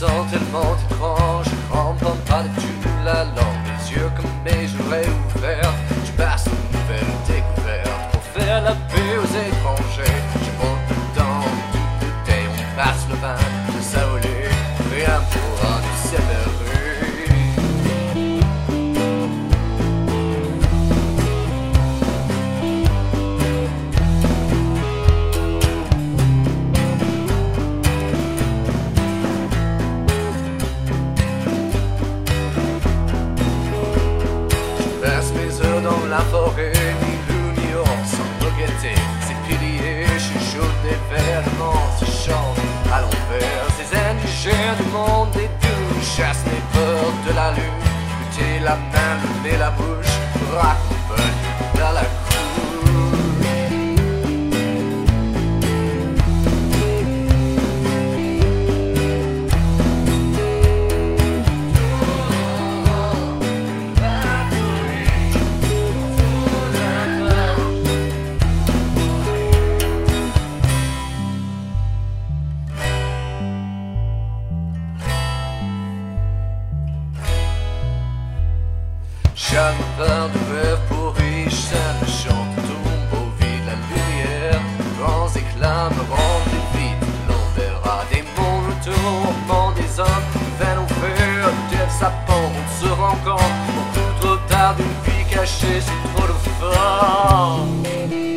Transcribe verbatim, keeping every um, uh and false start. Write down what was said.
sens tellement étrange. Je comprends pas de tout la langue. Les yeux comme mes oreilles ouvertes. Je passe une nouvelle découverte pour faire la paix aux étrangers. Je monte le temps, toute bouteille, on passe le vin. Je sais voler, rien pourra nous séparer. Dans la forêt, ni loup ni ours, sans regretter ces piliers, chuchotent des vers, se chantent à l'envers. Ces indigènes du monde des douches chassent les peurs de la lune. Lutter la main, le nez, la bouche, raccompagne dans la cour. Jamais peur de rêve pourri, ça me chante, tombe au vide la lumière. Grands éclats me rendent vite, l'on verra des mondes autour, monde des hommes, vains nous faire, Dieu sa pente, on se rencontre, beaucoup trop tard d'une vie cachée, c'est trop de fort.